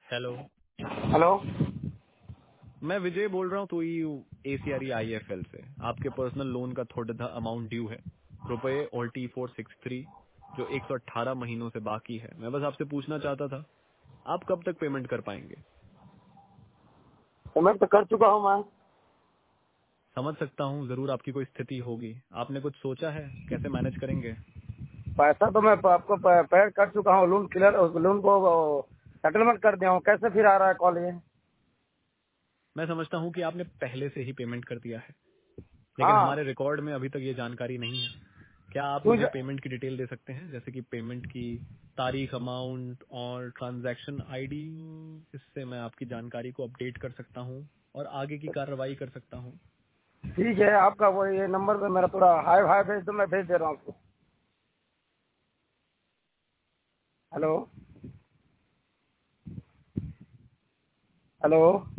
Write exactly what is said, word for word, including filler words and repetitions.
Hello. Hello. मैं विजय बोल रहा हूँ तो ये एसीआर आईएफएल से आपके पर्सनल लोन का थोड़ा अमाउंट ड्यू है रुपए और टी फोर सिक्स थ्री जो एक सौ अट्ठारह महीनों से बाकी है। मैं बस आपसे पूछना चाहता था आप कब तक पेमेंट कर पाएंगे। पेमेंट तो कर चुका हूँ मैं। समझ सकता हूँ जरूर आपकी कोई स्थिति होगी। आपने कुछ सोचा है कैसे मैनेज करेंगे। पैसा तो मैं आपको पे कर चुका हूँ। लोन क्लियर, लोन को सेटलमेंट कर दिया हूँ। कैसे फिर आ रहा है कॉल ये? मैं समझता हूँ कि आपने पहले से ही पेमेंट कर दिया है लेकिन हाँ। हमारे रिकॉर्ड में अभी तक ये जानकारी नहीं है। क्या आप क्यों मुझे ज- पेमेंट की डिटेल दे सकते हैं जैसे कि पेमेंट की तारीख, अमाउंट और ट्रांजैक्शन आईडी। इससे मैं आपकी जानकारी को अपडेट कर सकता हूँ और आगे की कार्रवाई कर सकता हूँ। ठीक है, आपका वो ये नंबर पे मेरा पूरा हाय हाय भेज दो, मैं भेज दे रहा हूँ आपको। हेलो। हेलो।